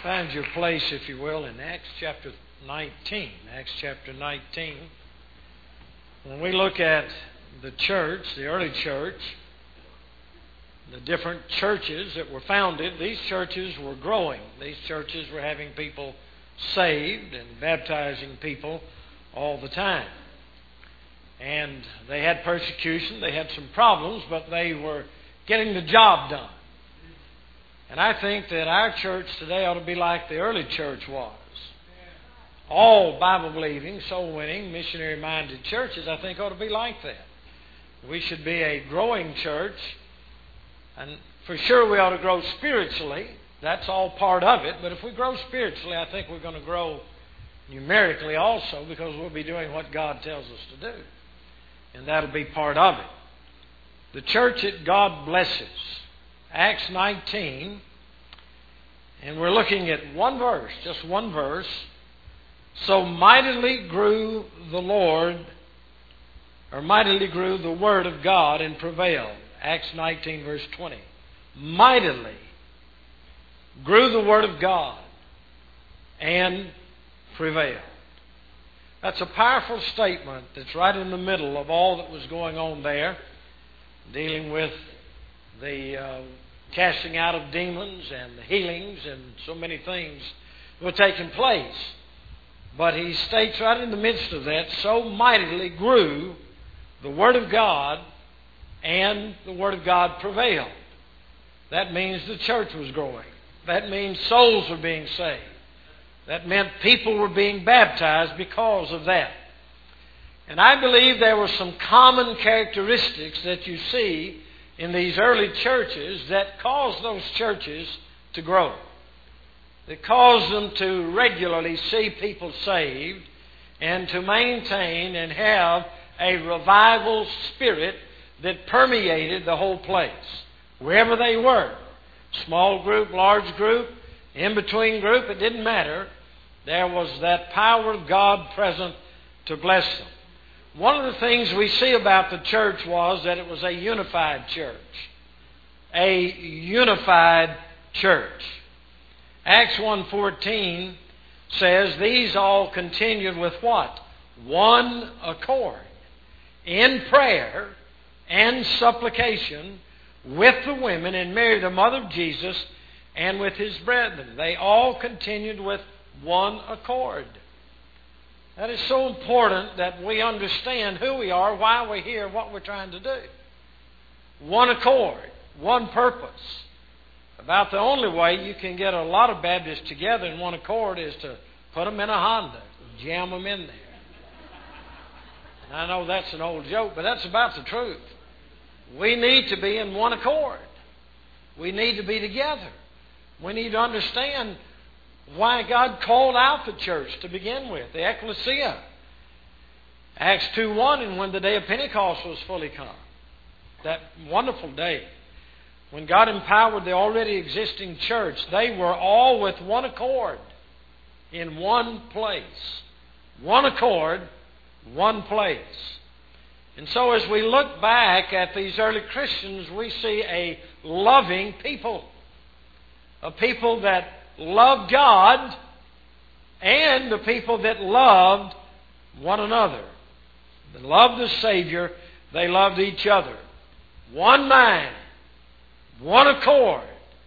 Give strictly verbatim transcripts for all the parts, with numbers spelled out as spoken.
Find your place, if you will, in Acts chapter nineteen. Acts chapter nineteen. When we look at the church, the early church, the different churches that were founded, these churches were growing. These churches were having people saved and baptizing people all the time. And they had persecution, they had some problems, but they were getting the job done. And I think that our church today ought to be like the early church was. All Bible-believing, soul-winning, missionary-minded churches, I think, ought to be like that. We should be a growing church, and for sure we ought to grow spiritually. That's all part of it. But if we grow spiritually, I think we're going to grow numerically also, because we'll be doing what God tells us to do. And that'll be part of it. The church that God blesses. Acts nineteen, and we're looking at one verse, just one verse. So mightily grew the Lord, or mightily grew the Word of God and prevailed. Acts nineteen, verse twenty. Mightily grew the Word of God and prevailed. That's a powerful statement that's right in the middle of all that was going on there, dealing with the uh, casting out of demons and the healings and so many things were taking place. But he states right in the midst of that, so mightily grew the Word of God and the Word of God prevailed. That means the church was growing. That means souls were being saved. That meant people were being baptized because of that. And I believe there were some common characteristics that you see in these early churches that caused those churches to grow. That caused them to regularly see people saved and to maintain and have a revival spirit that permeated the whole place. Wherever they were, small group, large group, in-between group, it didn't matter. There was that power of God present to bless them. One of the things we see about the church was that it was a unified church. A unified church. Acts one fourteen says, these all continued with what? One accord. In prayer and supplication with the women and Mary, the mother of Jesus, and with his brethren. They all continued with one accord. That is so important that we understand who we are, why we're here, what we're trying to do. One accord, one purpose. About the only way you can get a lot of Baptists together in one accord is to put them in a Honda, jam them in there. And I know that's an old joke, but that's about the truth. We need to be in one accord. We need to be together. We need to understand why God called out the church to begin with, the ecclesia. Acts two one, and when the day of Pentecost was fully come, that wonderful day, when God empowered the already existing church, they were all with one accord in one place. One accord, one place. And so as we look back at these early Christians, we see a loving people. A people that loved God and the people that loved one another. They loved the Savior. They loved each other. One mind. One accord.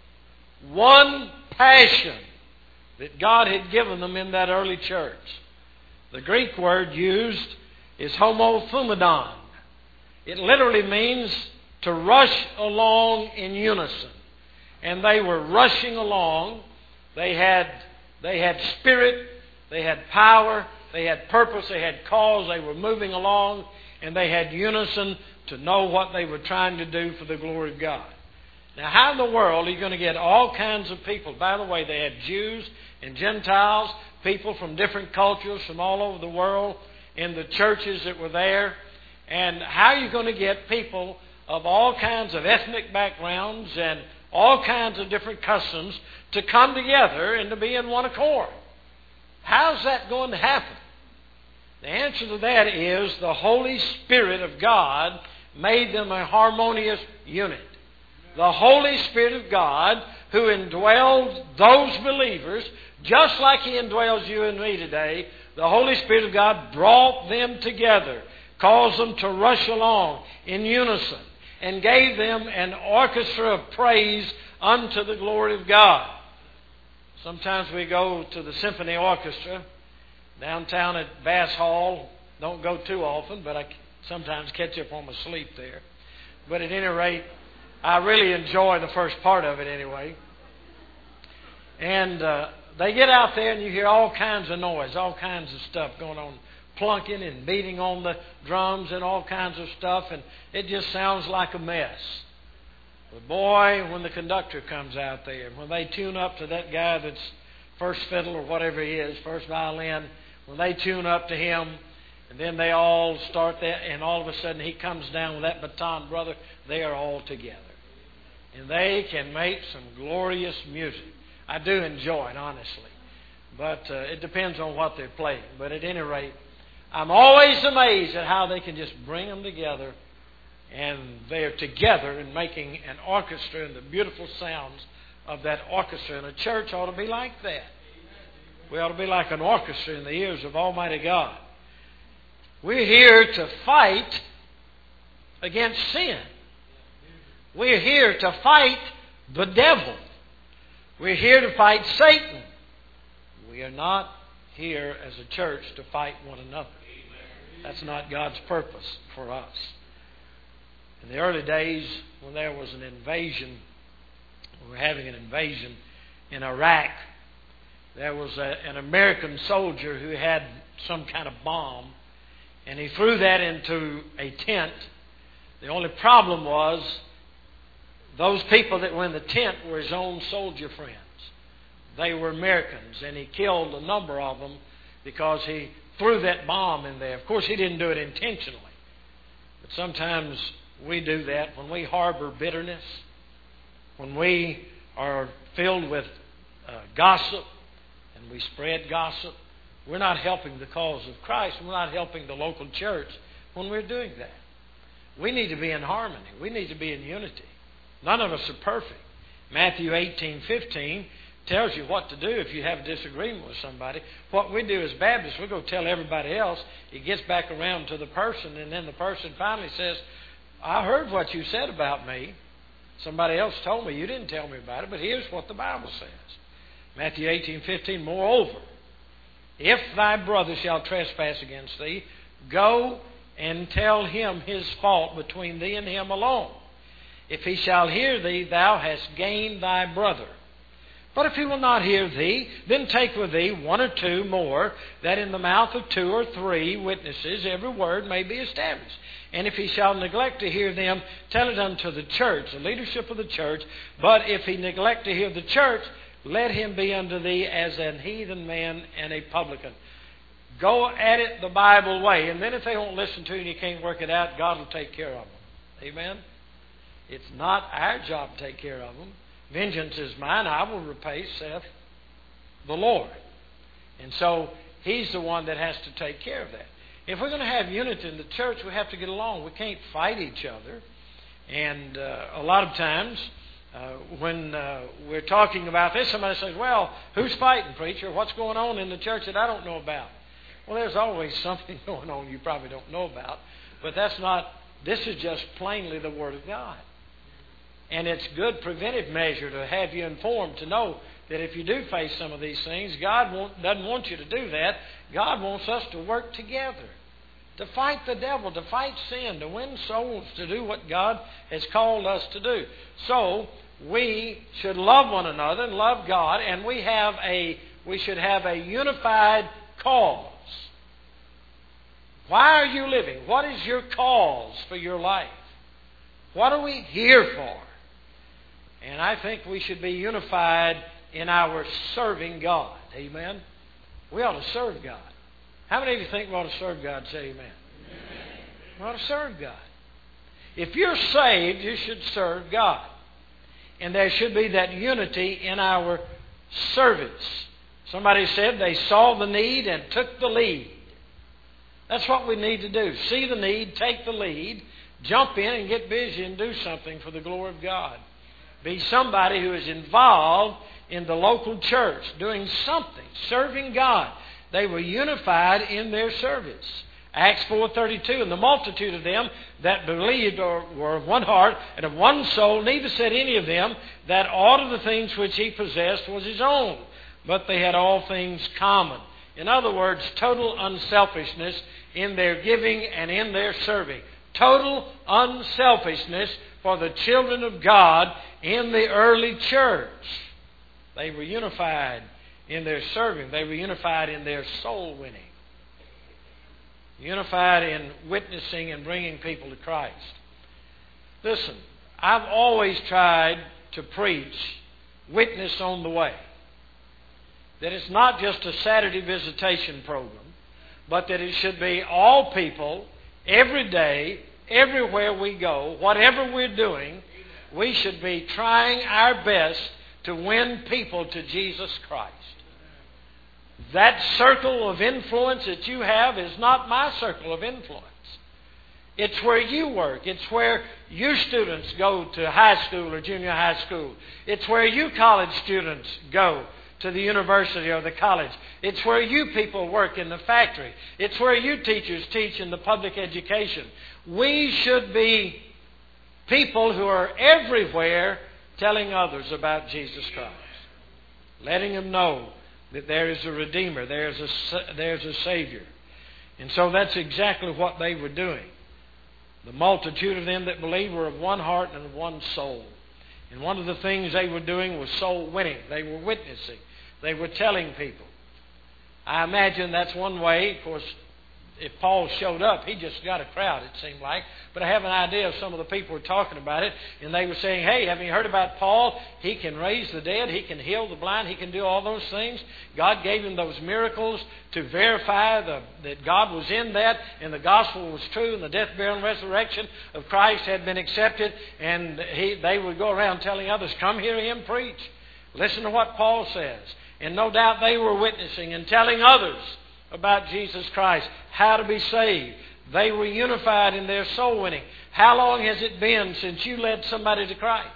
One passion that God had given them in that early church. The Greek word used is homothumadon. It literally means to rush along in unison. And they were rushing along. They had, they had spirit, they had power, they had purpose, they had cause, they were moving along, and they had unison to know what they were trying to do for the glory of God. Now, how in the world are you going to get all kinds of people? By the way, they had Jews and Gentiles, people from different cultures from all over the world in the churches that were there. And how are you going to get people of all kinds of ethnic backgrounds and all kinds of different customs to come together and to be in one accord? How's that going to happen? The answer to that is the Holy Spirit of God made them a harmonious unit. The Holy Spirit of God, who indwelled those believers, just like He indwells you and me today. The Holy Spirit of God brought them together, caused them to rush along in unison, and gave them an orchestra of praise unto the glory of God. Sometimes we go to the symphony orchestra downtown at Bass Hall. Don't go too often, but I sometimes catch up on my sleep there. But at any rate, I really enjoy the first part of it anyway. And uh, they get out there and you hear all kinds of noise, all kinds of stuff going on, plunking and beating on the drums and all kinds of stuff, and it just sounds like a mess. But boy, when the conductor comes out there, when they tune up to that guy that's first fiddle or whatever he is, first violin, when they tune up to him, and then they all start that, and all of a sudden he comes down with that baton, brother, they are all together. And they can make some glorious music. I do enjoy it, honestly. But uh, it depends on what they're playing. But at any rate, I'm always amazed at how they can just bring them together, and they're together and making an orchestra and the beautiful sounds of that orchestra. And a church ought to be like that. We ought to be like an orchestra in the ears of Almighty God. We're here to fight against sin. We're here to fight the devil. We're here to fight Satan. We are not here as a church to fight one another. That's not God's purpose for us. In the early days, when there was an invasion, we were having an invasion in Iraq, there was a, an American soldier who had some kind of bomb, and he threw that into a tent. The only problem was those people that were in the tent were his own soldier friends. They were Americans, and he killed a number of them because he threw that bomb in there. Of course, he didn't do it intentionally. But sometimes we do that when we harbor bitterness, when we are filled with uh, gossip, and we spread gossip. We're not helping the cause of Christ. We're not helping the local church when we're doing that. We need to be in harmony. We need to be in unity. None of us are perfect. Matthew eighteen fifteen tells you what to do if you have a disagreement with somebody. What we do as Baptists, we go tell everybody else. It gets back around to the person, and then the person finally says, I heard what you said about me. Somebody else told me. You didn't tell me about it, but here's what the Bible says. Matthew eighteen fifteen, moreover, if thy brother shall trespass against thee, go and tell him his fault between thee and him alone. If he shall hear thee, thou hast gained thy brother. But if he will not hear thee, then take with thee one or two more, that in the mouth of two or three witnesses every word may be established. And if he shall neglect to hear them, tell it unto the church, the leadership of the church. But if he neglect to hear the church, let him be unto thee as an heathen man and a publican. Go at it the Bible way. And then if they won't listen to you and you can't work it out, God will take care of them. Amen? It's not our job to take care of them. Vengeance is mine, I will repay, saith the Lord. And so He's the one that has to take care of that. If we're going to have unity in the church, we have to get along. We can't fight each other. And uh, a lot of times, uh, when uh, we're talking about this, somebody says, well, who's fighting, preacher? What's going on in the church that I don't know about? Well, there's always something going on you probably don't know about. But that's not, this is just plainly the Word of God. And it's good preventive measure to have you informed, to know that if you do face some of these things, God won't, doesn't want you to do that. God wants us to work together, to fight the devil, to fight sin, to win souls, to do what God has called us to do. So we should love one another and love God, and we have a we should have a unified cause. Why are you living? What is your cause for your life? What are we here for? And I think we should be unified in our serving God. Amen? We ought to serve God. How many of you think we ought to serve God? Say amen. Amen. We ought to serve God. If you're saved, you should serve God. And there should be that unity in our service. Somebody said they saw the need and took the lead. That's what we need to do. See the need, take the lead, jump in and get busy and do something for the glory of God. be somebody who is involved in the local church, doing something, serving God. They were unified in their service. Acts four thirty-two, and the multitude of them that believed or were of one heart and of one soul, neither said any of them that aught of the things which he possessed was his own, but they had all things common. In other words, total unselfishness in their giving and in their serving. Total unselfishness for the children of God in the early church. They were unified in their serving. They were unified in their soul winning. Unified in witnessing and bringing people to Christ. Listen, I've always tried to preach witness on the way. That it's not just a Saturday visitation program, but that it should be all people, every day, everywhere we go, whatever we're doing, we should be trying our best to win people to Jesus Christ. That circle of influence that you have is not my circle of influence. It's where you work. It's where you students go to high school or junior high school. It's where you college students go to the university or the college. It's where you people work in the factory. It's where you teachers teach in the public education. We should be people who are everywhere telling others about Jesus Christ. Letting them know that there is a Redeemer, there's a, there's a Savior. And so that's exactly what they were doing. The multitude of them that believed were of one heart and of one soul. And one of the things they were doing was soul winning. They were witnessing. They were telling people. I imagine that's one way. Of course, if Paul showed up, he just got a crowd, it seemed like. But I have an idea of some of the people were talking about it. And they were saying, hey, haven't you heard about Paul? He can raise the dead. He can heal the blind. He can do all those things. God gave him those miracles to verify the, that God was in that and the gospel was true and the death, burial, and resurrection of Christ had been accepted. And he, they would go around telling others, come hear him preach. Listen to what Paul says. And no doubt they were witnessing and telling others about Jesus Christ, how to be saved. They were unified in their soul winning. How long has it been since you led somebody to Christ?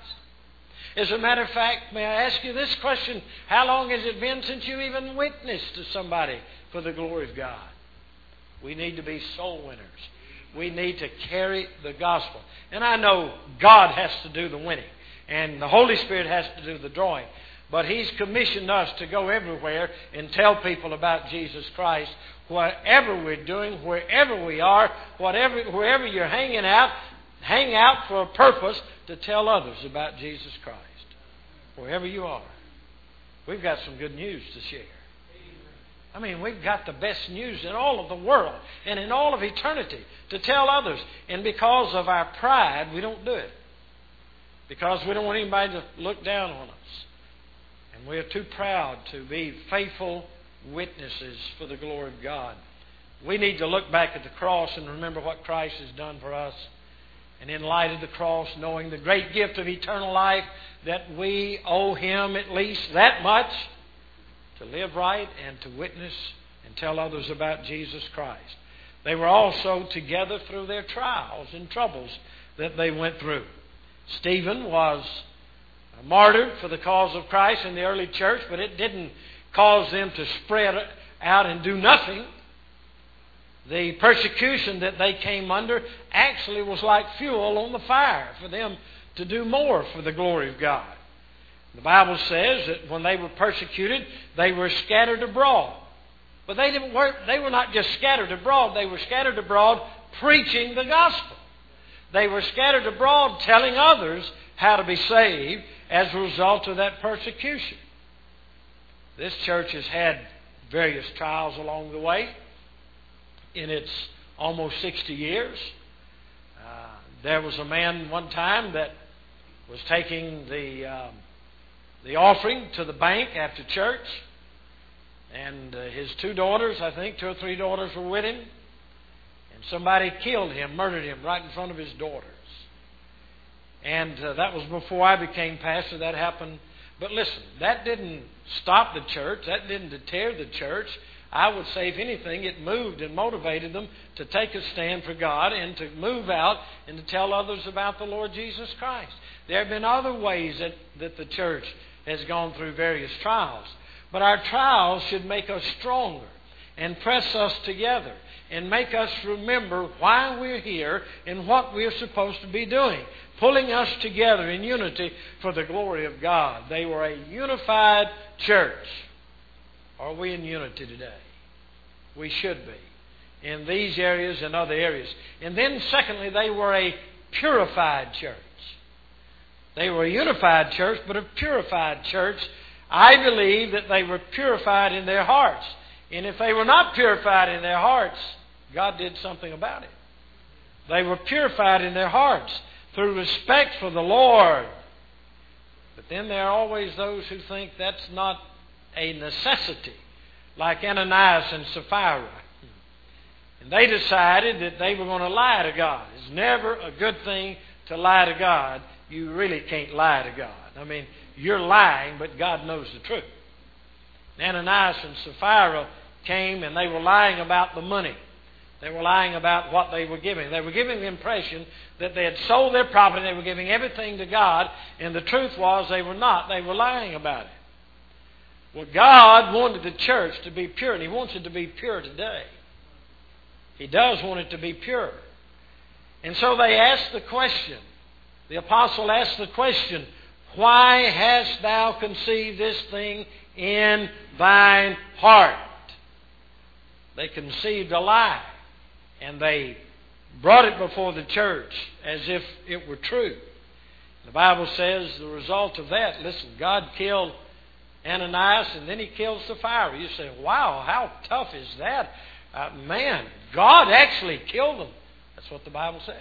As a matter of fact, may I ask you this question? How long has it been since you even witnessed to somebody for the glory of God? We need to be soul winners. We need to carry the gospel. And I know God has to do the winning, and the Holy Spirit has to do the drawing. But He's commissioned us to go everywhere and tell people about Jesus Christ. Whatever we're doing, wherever we are, whatever, wherever you're hanging out, hang out for a purpose to tell others about Jesus Christ. Wherever you are. We've got some good news to share. I mean, we've got the best news in all of the world and in all of eternity to tell others. And because of our pride, we don't do it. Because we don't want anybody to look down on us. And we are too proud to be faithful witnesses for the glory of God. We need to look back at the cross and remember what Christ has done for us. And in light of the cross, knowing the great gift of eternal life, that we owe Him at least that much to live right and to witness and tell others about Jesus Christ. They were also together through their trials and troubles that they went through. Stephen was martyred for the cause of Christ in the early church, but it didn't cause them to spread out and do nothing. The persecution that they came under actually was like fuel on the fire for them to do more for the glory of God. The Bible says that when they were persecuted, they were scattered abroad. But they didn't work, they were not just scattered abroad, they were scattered abroad preaching the gospel. They were scattered abroad telling others how to be saved as a result of that persecution. This church has had various trials along the way in its almost sixty years. Uh, there was a man one time that was taking the um, the offering to the bank after church, and uh, his two daughters, I think two or three daughters were with him, and somebody killed him, murdered him right in front of his daughters. And uh, that was before I became pastor. That happened. But listen, that didn't stop the church. That didn't deter the church. I would say, if anything, it moved and motivated them to take a stand for God and to move out and to tell others about the Lord Jesus Christ. There have been other ways that, that the church has gone through various trials. But our trials should make us stronger and press us together and make us remember why we're here and what we're supposed to be doing, pulling us together in unity for the glory of God. They were a unified church. Are we in unity today? We should be in these areas and other areas. And then secondly, they were a purified church. They were a unified church, but a purified church. I believe that they were purified in their hearts. And if they were not purified in their hearts, God did something about it. They were purified in their hearts through respect for the Lord. But then there are always those who think that's not a necessity, like Ananias and Sapphira. And they decided that they were going to lie to God. It's never a good thing to lie to God. You really can't lie to God. I mean, you're lying, but God knows the truth. Ananias and Sapphira came and they were lying about the money. They were lying about what they were giving. They were giving the impression that they had sold their property, they were giving everything to God, and the truth was they were not. They were lying about it. Well, God wanted the church to be pure, and He wants it to be pure today. He does want it to be pure. And so they asked the question. The apostle asked the question, why hast thou conceived this thing in thine heart? They conceived a lie, and they brought it before the church as if it were true. The Bible says the result of that, listen, God killed Ananias and then He killed Sapphira. You say, wow, how tough is that? Uh, man, God actually killed them. That's what the Bible says.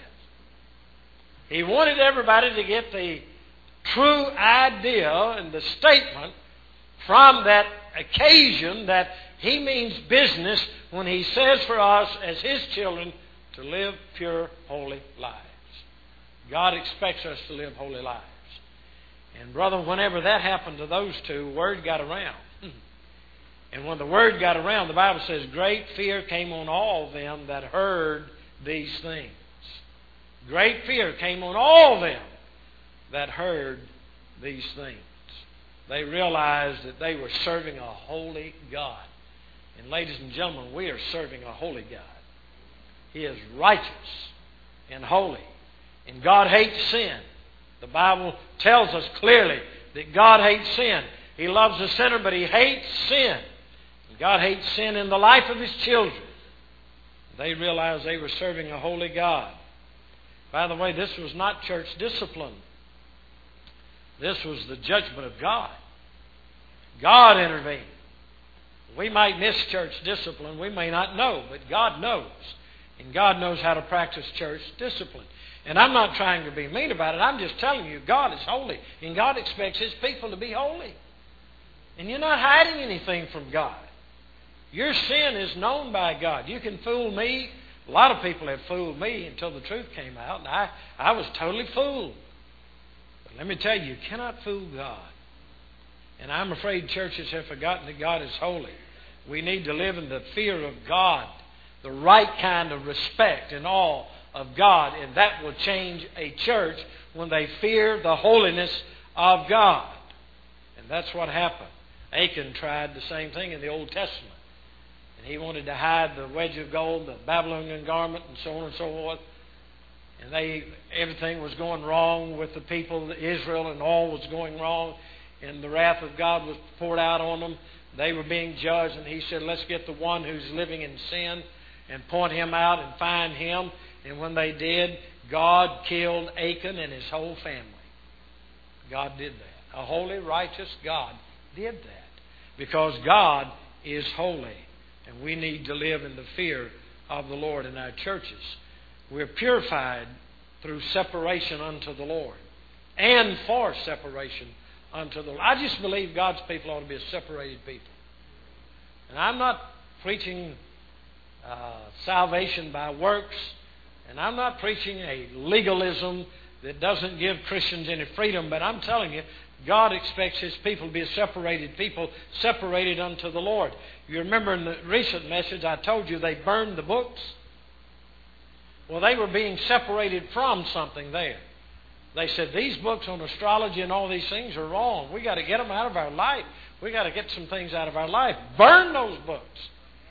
He wanted everybody to get the true idea and the statement from that occasion that He means business when He says for us as His children to live pure, holy lives. God expects us to live holy lives. And brother, whenever that happened to those two, word got around. And when the word got around, the Bible says, great fear came on all them that heard these things. Great fear came on all them that heard these things. They realized that they were serving a holy God. And ladies and gentlemen, we are serving a holy God. He is righteous and holy. And God hates sin. The Bible tells us clearly that God hates sin. He loves the sinner, but He hates sin. And God hates sin in the life of His children. They realized they were serving a holy God. By the way, this was not church discipline. This was the judgment of God. God intervened. We might miss church discipline. We may not know, but God knows. And God knows how to practice church discipline. And I'm not trying to be mean about it. I'm just telling you, God is holy. And God expects His people to be holy. And you're not hiding anything from God. Your sin is known by God. You can fool me. A lot of people have fooled me until the truth came out. And I, I was totally fooled. But let me tell you, you cannot fool God. And I'm afraid churches have forgotten that God is holy. We need to live in the fear of God, the right kind of respect and awe of God. And that will change a church when they fear the holiness of God. And that's what happened. Achan tried the same thing in the Old Testament. And he wanted to hide the wedge of gold, the Babylonian garment, and so on and so forth. And they everything was going wrong with the people of Israel, and all was going wrong. And the wrath of God was poured out on them. They were being judged, and he said, let's get the one who's living in sin and point him out and find him. And when they did, God killed Achan and his whole family. God did that. A holy, righteous God did that. Because God is holy. And we need to live in the fear of the Lord in our churches. We're purified through separation unto the Lord. And for separation unto the Lord. I just believe God's people ought to be a separated people. And I'm not preaching uh, salvation by works. And I'm not preaching a legalism that doesn't give Christians any freedom. But I'm telling you, God expects His people to be a separated people, separated unto the Lord. You remember in the recent message I told you they burned the books? Well, they were being separated from something there. They said, these books on astrology and all these things are wrong. We got to get them out of our life. We got to get some things out of our life. Burn those books.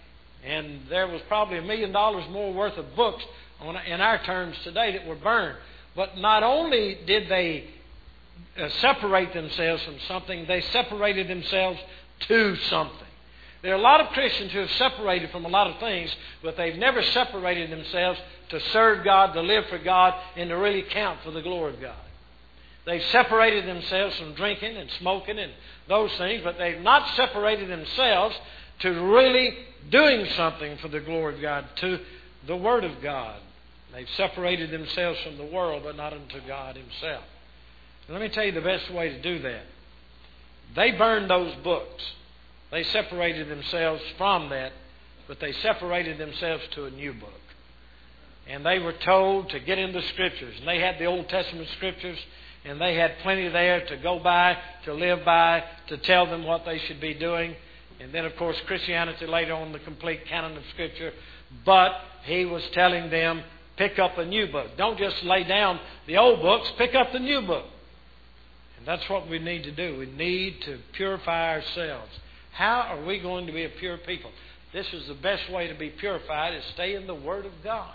And there was probably a million dollars more worth of books on, in our terms today that were burned. But not only did they uh, separate themselves from something, they separated themselves to something. There are a lot of Christians who have separated from a lot of things, but they've never separated themselves to serve God, to live for God, and to really count for the glory of God. They've separated themselves from drinking and smoking and those things, but they've not separated themselves to really doing something for the glory of God, to the Word of God. They've separated themselves from the world, but not unto God Himself. And let me tell you the best way to do that. They burned those books. They separated themselves from that, but they separated themselves to a new book. And they were told to get in the Scriptures. And they had the Old Testament Scriptures, and they had plenty there to go by, to live by, to tell them what they should be doing. And then, of course, Christianity later on the complete canon of Scripture. But he was telling them, pick up a new book. Don't just lay down the old books, pick up the new book. And that's what we need to do. We need to purify ourselves. How are we going to be a pure people? This is the best way to be purified, is stay in the Word of God.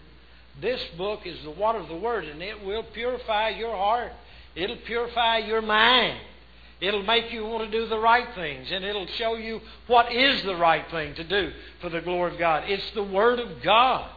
This book is the water of the Word, and it will purify your heart. It'll purify your mind. It'll make you want to do the right things, and it'll show you what is the right thing to do for the glory of God. It's the Word of God.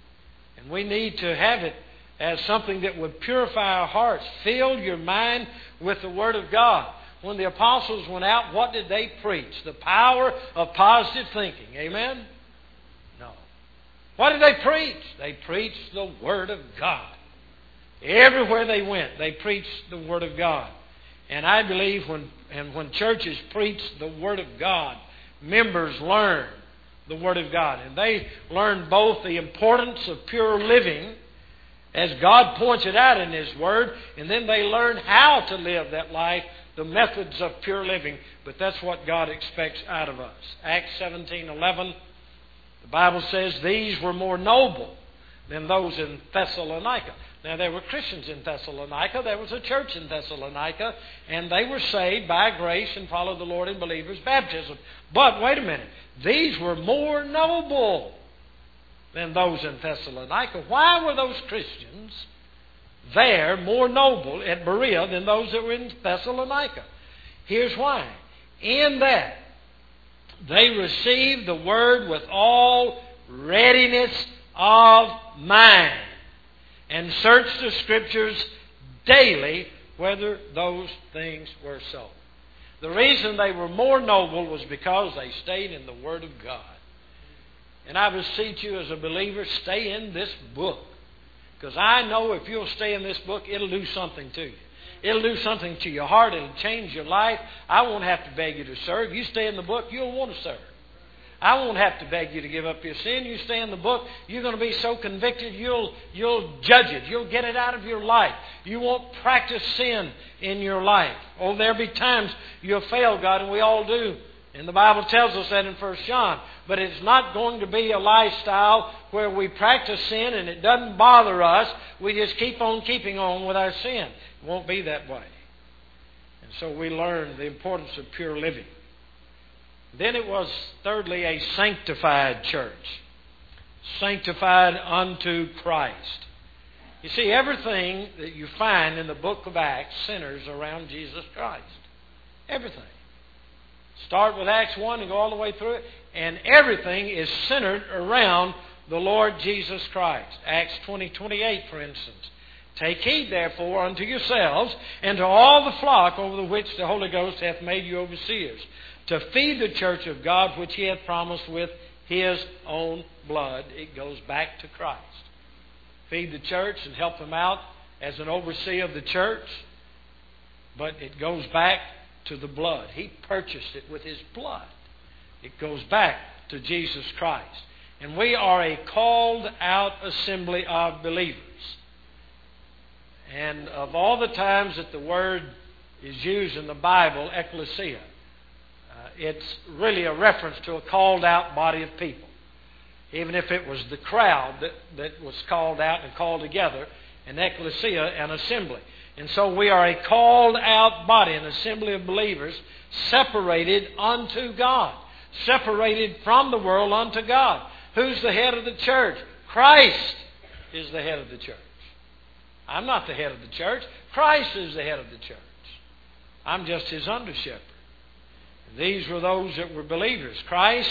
And we need to have it as something that would purify our hearts. Fill your mind with the Word of God. When the apostles went out, what did they preach? The power of positive thinking. Amen? No. What did they preach? They preached the Word of God. Everywhere they went, they preached the Word of God. And I believe when, and when churches preach the Word of God, members learn the Word of God. And they learn both the importance of pure living, as God points it out in His Word, and then they learn how to live that life, the methods of pure living. But that's what God expects out of us. Acts seventeen eleven, the Bible says, these were more noble than those in Thessalonica. Now, there were Christians in Thessalonica. There was a church in Thessalonica, and they were saved by grace and followed the Lord in believers' baptism. But, wait a minute, these were more noble than those in Thessalonica. Why were those Christians there more noble at Berea than those that were in Thessalonica? Here's why. In that, they received the Word with all readiness of mind, and searched the Scriptures daily whether those things were so. The reason they were more noble was because they stayed in the Word of God. And I beseech you as a believer, stay in this book. Because I know if you'll stay in this book, it'll do something to you. It'll do something to your heart. It'll change your life. I won't have to beg you to serve. You stay in the book, you'll want to serve. I won't have to beg you to give up your sin. You stay in the book, you're going to be so convicted, you'll, you'll judge it. You'll get it out of your life. You won't practice sin in your life. Oh, there'll be times you'll fail God, and we all do. And the Bible tells us that in First John. But it's not going to be a lifestyle where we practice sin and it doesn't bother us. We just keep on keeping on with our sin. It won't be that way. And so we learn the importance of pure living. Then it was, thirdly, a sanctified church. Sanctified unto Christ. You see, everything that you find in the book of Acts centers around Jesus Christ. Everything. Start with Acts one and go all the way through it. And everything is centered around the Lord Jesus Christ. Acts twenty twenty-eight, for instance. Take heed, therefore, unto yourselves and to all the flock over the which the Holy Ghost hath made you overseers, to feed the church of God which He hath promised with His own blood. It goes back to Christ. Feed the church and help them out as an overseer of the church. But it goes back to the blood. He purchased it with His blood. It goes back to Jesus Christ. And we are a called out assembly of believers. And of all the times that the word is used in the Bible, ecclesia, uh, it's really a reference to a called out body of people. Even if it was the crowd that, that was called out and called together, an ecclesia, an assembly. And so we are a called out body, an assembly of believers, separated unto God. Separated from the world unto God. Who's the head of the church? Christ is the head of the church. I'm not the head of the church. Christ is the head of the church. I'm just His under shepherd. And these were those that were believers. Christ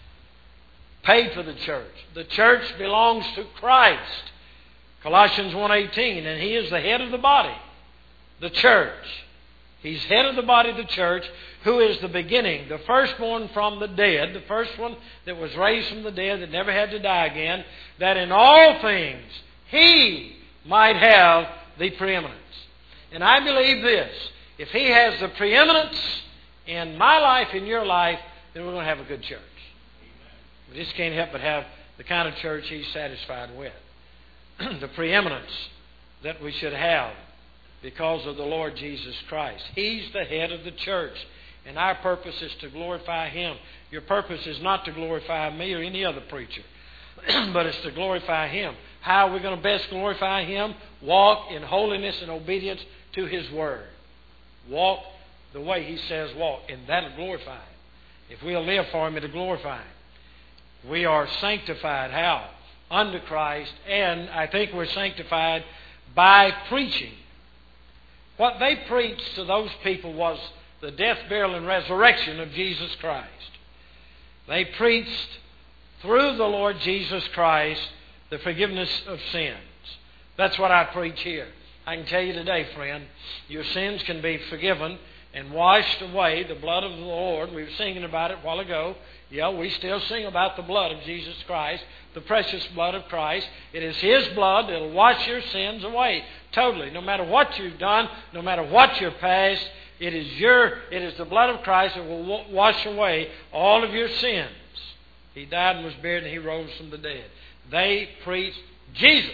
paid for the church. The church belongs to Christ. Colossians one eighteen, and He is the head of the body, the church. He's head of the body of the church, who is the beginning, the firstborn from the dead, the first one that was raised from the dead, that never had to die again, that in all things He might have the preeminence. And I believe this, if He has the preeminence in my life, in your life, then we're going to have a good church. We just can't help but have the kind of church He's satisfied with. The preeminence that we should have because of the Lord Jesus Christ. He's the head of the church, and our purpose is to glorify Him. Your purpose is not to glorify me or any other preacher, but it's to glorify Him. How are we going to best glorify Him? Walk in holiness and obedience to His Word. Walk the way He says walk, and that'll glorify Him. If we'll live for Him, it'll glorify Him. We are sanctified. How? Under Christ, and I think we're sanctified by preaching. What they preached to those people was the death, burial, and resurrection of Jesus Christ. They preached through the Lord Jesus Christ the forgiveness of sins. That's what I preach here. I can tell you today, friend, your sins can be forgiven and washed away. The blood of the Lord, we were singing about it a while ago. Yeah, we still sing about the blood of Jesus Christ, the precious blood of Christ. It is His blood that will wash your sins away totally. No matter what you've done, no matter what your past, it is your, it is the blood of Christ that will wash away all of your sins. He died and was buried, and He rose from the dead. They preached Jesus.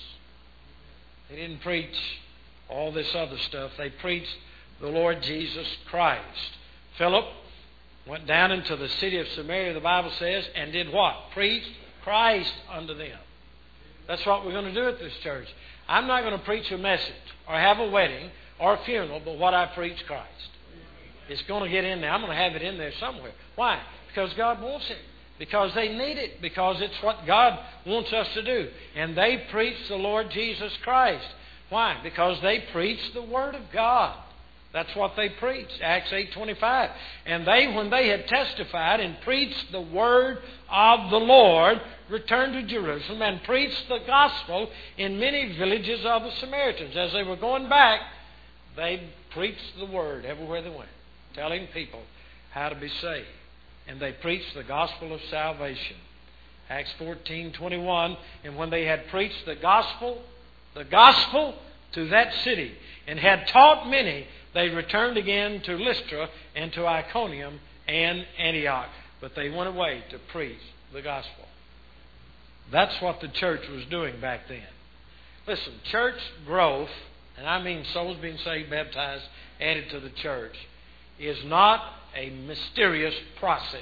They didn't preach all this other stuff. They preached the Lord Jesus Christ. Philip went down into the city of Samaria, the Bible says, and did what? Preached Christ unto them. That's what we're going to do at this church. I'm not going to preach a message or have a wedding or a funeral, but what I preach Christ. It's going to get in there. I'm going to have it in there somewhere. Why? Because God wants it. Because they need it. Because it's what God wants us to do. And they preach the Lord Jesus Christ. Why? Because they preach the Word of God. That's what they preached. Acts eight twenty-five. And they, when they had testified and preached the word of the Lord, returned to Jerusalem and preached the gospel in many villages of the Samaritans. As they were going back, they preached the word everywhere they went, telling people how to be saved. And they preached the gospel of salvation. Acts fourteen twenty-one. And when they had preached the gospel, the gospel to that city, and had taught many, they returned again to Lystra and to Iconium and Antioch. But they went away to preach the gospel. That's what the church was doing back then. Listen, church growth, and I mean souls being saved, baptized, added to the church, is not a mysterious process.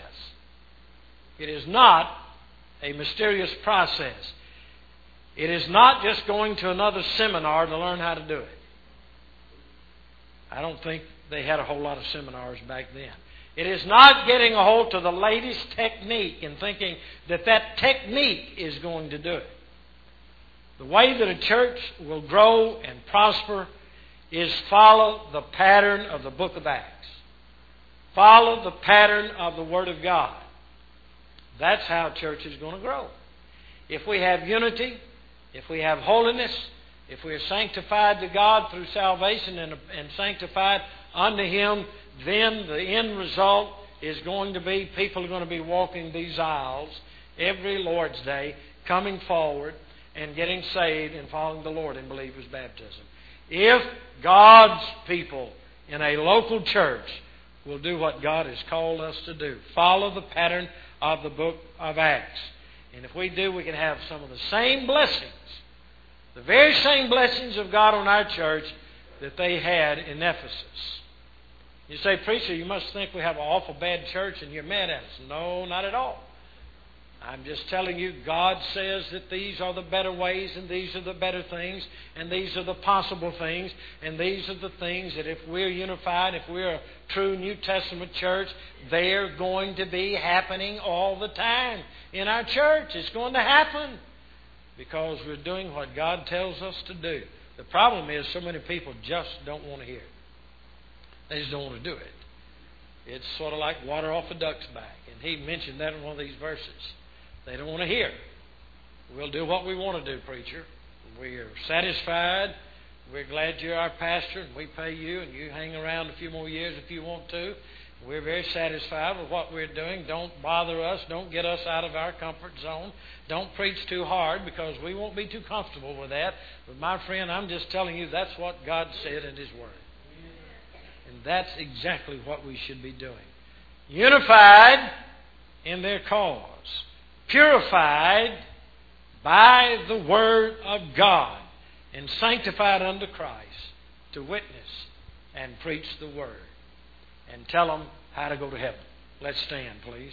It is not a mysterious process. It is not just going to another seminar to learn how to do it. I don't think they had a whole lot of seminars back then. It is not getting a hold to the latest technique and thinking that that technique is going to do it. The way that a church will grow and prosper is follow the pattern of the book of Acts. Follow the pattern of the Word of God. That's how church is going to grow. If we have unity, if we have holiness, if we are sanctified to God through salvation and, and sanctified unto Him, then the end result is going to be people are going to be walking these aisles every Lord's Day, coming forward and getting saved and following the Lord in believer's baptism. If God's people in a local church will do what God has called us to do, follow the pattern of the book of Acts. And if we do, we can have some of the same blessings, the very same blessings of God on our church that they had in Ephesus. You say, preacher, you must think we have an awful bad church and you're mad at us. No, not at all. I'm just telling you, God says that these are the better ways, and these are the better things, and these are the possible things, and these are the things that if we're unified, if we're a true New Testament church, they're going to be happening all the time in our church. It's going to happen because we're doing what God tells us to do. The problem is so many people just don't want to hear it. They just don't want to do it. It's sort of like water off a duck's back, and he mentioned that in one of these verses. They don't want to hear. We'll do what we want to do, preacher. We're satisfied. We're glad you're our pastor, and we pay you, and you hang around a few more years if you want to. We're very satisfied with what we're doing. Don't bother us. Don't get us out of our comfort zone. Don't preach too hard, because we won't be too comfortable with that. But my friend, I'm just telling you, that's what God said in His Word. And that's exactly what we should be doing. Unified in their cause. Purified by the Word of God. And sanctified unto Christ to witness and preach the Word. And tell them how to go to heaven. Let's stand, please.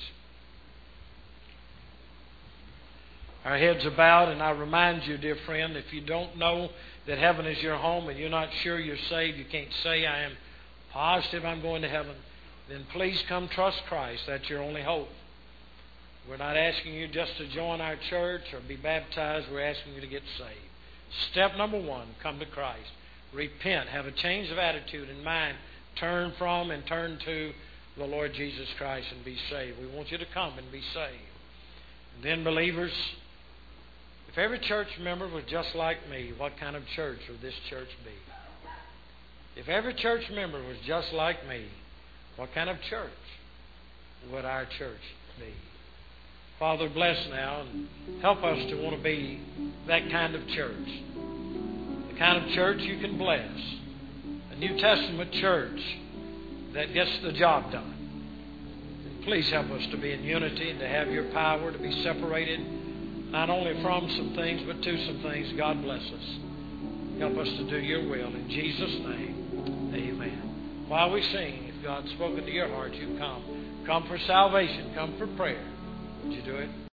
Our heads are bowed, and I remind you, dear friend, if you don't know that heaven is your home and you're not sure you're saved, you can't say, I am positive I'm going to heaven, then please come trust Christ. That's your only hope. We're not asking you just to join our church or be baptized. We're asking you to get saved. Step number one, come to Christ. Repent. Have a change of attitude in mind. Turn from and turn to the Lord Jesus Christ and be saved. We want you to come and be saved. And then, believers, if every church member was just like me, what kind of church would this church be? If every church member was just like me, what kind of church would our church be? Father, bless now and help us to want to be that kind of church. The kind of church you can bless. A New Testament church that gets the job done. And please help us to be in unity and to have your power to be separated, not only from some things, but to some things. God bless us. Help us to do your will. In Jesus' name, amen. While we sing, if God's spoken to your heart, you come. Come for salvation. Come for prayer. Would you do it?